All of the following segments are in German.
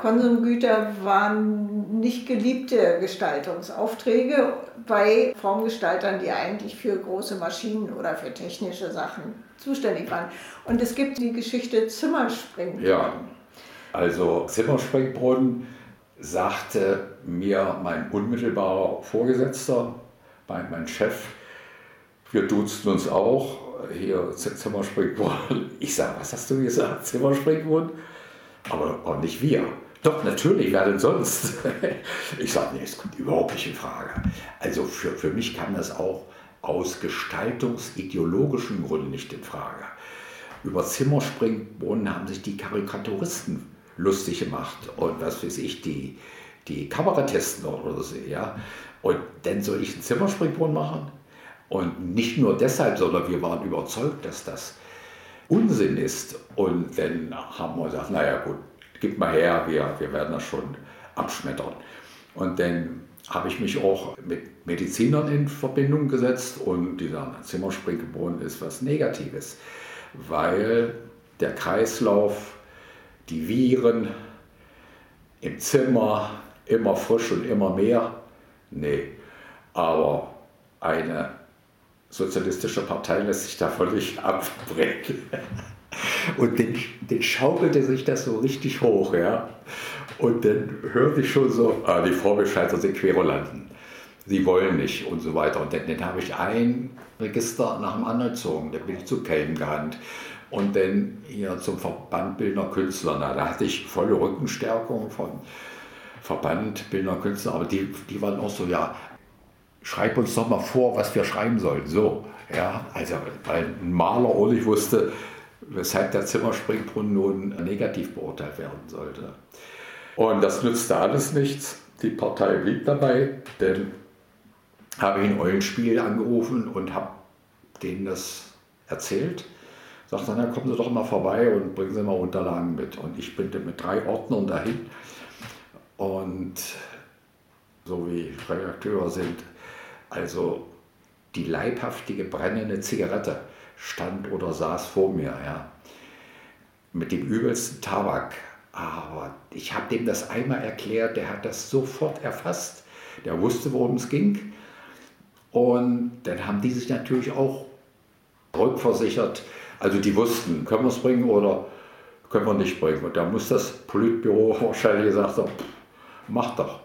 Konsumgüter waren nicht geliebte Gestaltungsaufträge bei Formgestaltern, die eigentlich für große Maschinen oder für technische Sachen zuständig waren. Und es gibt die Geschichte Zimmerspringbrunnen. Ja, also Zimmerspringbrunnen sagte mir mein unmittelbarer Vorgesetzter, mein Chef, wir duzen uns auch, hier Zimmerspringbrunnen. Ich sage, was hast du gesagt, Zimmerspringbrunnen? Aber auch nicht wir. Doch, natürlich, wer denn sonst? Ich sage, nee, es kommt überhaupt nicht in Frage. Also für mich kam das auch aus gestaltungsideologischen Gründen nicht in Frage. Über Zimmerspringbrunnen haben sich die Karikaturisten lustig gemacht und was weiß ich, die Kabarettisten oder so, ja. Und dann soll ich einen Zimmerspringbrunnen machen? Und nicht nur deshalb, sondern wir waren überzeugt, dass das Unsinn ist. Und dann haben wir gesagt, naja gut, gib mal her, wir werden das schon abschmettern. Und dann habe ich mich auch mit Medizinern in Verbindung gesetzt und die sagen, Zimmerspringbrunnen ist was Negatives, weil der Kreislauf, die Viren im Zimmer, immer frisch und immer mehr, nee, aber eine sozialistische Partei lässt sich davon nicht abbringen. Und dann schaukelte sich das so richtig hoch, ja. Und dann hörte ich schon so, die Vorbescheider sind Querulanten, sie wollen nicht und so weiter. Und dann habe ich ein Register nach dem anderen gezogen, dann bin ich zu Kelm gerannt. Und dann hier zum Verband Bildender Künstler, da hatte ich volle Rückenstärkung vom Verband Bildender Künstler, aber die waren auch so, ja, schreib uns doch mal vor, was wir schreiben sollen. So, ja, also weil ein Maler auch nicht wusste, weshalb der Zimmerspringbrunnen nun negativ beurteilt werden sollte. Und das nützte alles nichts. Die Partei blieb dabei, denn habe ich in Eulenspiegel angerufen und habe denen das erzählt. Sagte dann, kommen Sie doch mal vorbei und bringen Sie mal Unterlagen mit. Und ich bin mit 3 Ordnern dahin. Und so wie Redakteure sind, also die leibhaftige brennende Zigarette stand oder saß vor mir, ja, mit dem übelsten Tabak. Aber ich habe dem das einmal erklärt, der hat das sofort erfasst, der wusste, worum es ging. Und dann haben die sich natürlich auch rückversichert. Also die wussten, können wir es bringen oder können wir nicht bringen. Und da muss das Politbüro wahrscheinlich gesagt haben, mach doch.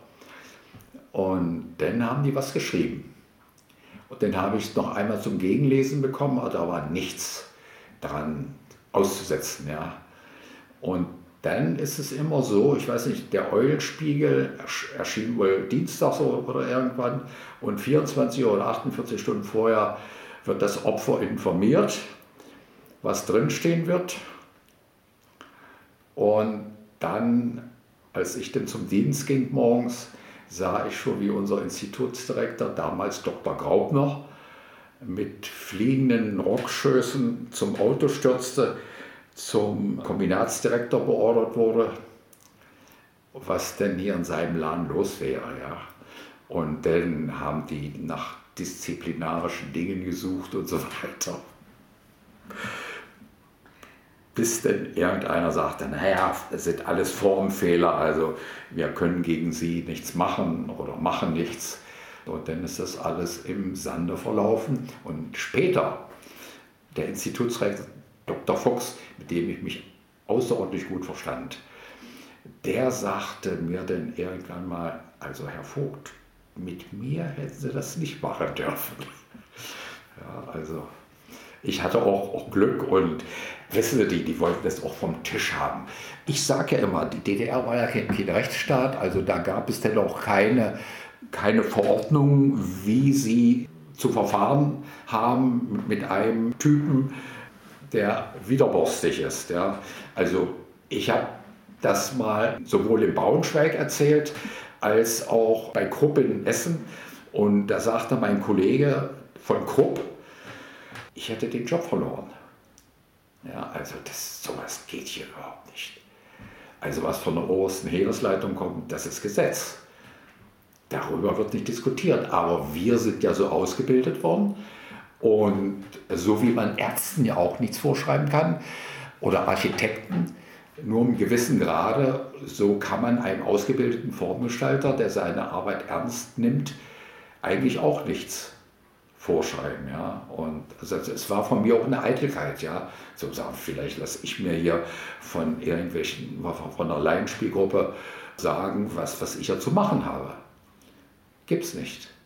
Und dann haben die was geschrieben. Und dann habe ich es noch einmal zum Gegenlesen bekommen, aber da war nichts dran auszusetzen. Ja. Und dann ist es immer so, ich weiß nicht, der Eulenspiegel erschien wohl dienstags oder irgendwann und 24 oder 48 Stunden vorher wird das Opfer informiert, was drinstehen wird. Und dann, als ich dann zum Dienst ging morgens, sah ich schon, wie unser Institutsdirektor, damals Dr. Graupner, mit fliegenden Rockschößen zum Auto stürzte, zum Kombinatsdirektor beordert wurde, was denn hier in seinem Laden los wäre. Ja. Und dann haben die nach disziplinarischen Dingen gesucht und so weiter. Bis denn irgendeiner sagte, naja, das sind alles Formfehler, also wir können gegen sie nichts machen oder machen nichts. Und dann ist das alles im Sande verlaufen. Und später, der Institutsrektor Dr. Fuchs, mit dem ich mich außerordentlich gut verstand, der sagte mir dann irgendwann mal, also Herr Vogt, mit mir hätten Sie das nicht machen dürfen. Ja, also ich hatte auch Glück und wissen Sie, die wollten das auch vom Tisch haben. Ich sage ja immer, die DDR war ja kein Rechtsstaat, also da gab es dann auch keine Verordnung, wie sie zu verfahren haben mit einem Typen, der widerborstig ist. Ja. Also ich habe das mal sowohl in Braunschweig erzählt, als auch bei Krupp in Essen. Und da sagte mein Kollege von Krupp, ich hätte den Job verloren. Ja, also sowas geht hier überhaupt nicht. Also was von der obersten Heeresleitung kommt, das ist Gesetz. Darüber wird nicht diskutiert. Aber wir sind ja so ausgebildet worden. Und so wie man Ärzten ja auch nichts vorschreiben kann oder Architekten, nur im gewissen Grade, so kann man einem ausgebildeten Formgestalter, der seine Arbeit ernst nimmt, eigentlich auch nichts vorschreiben. Ja? Und also es war von mir auch eine Eitelkeit, ja, so sagen, vielleicht lasse ich mir hier von von einer Laienspielgruppe sagen, was ich ja zu machen habe. Gibt's nicht.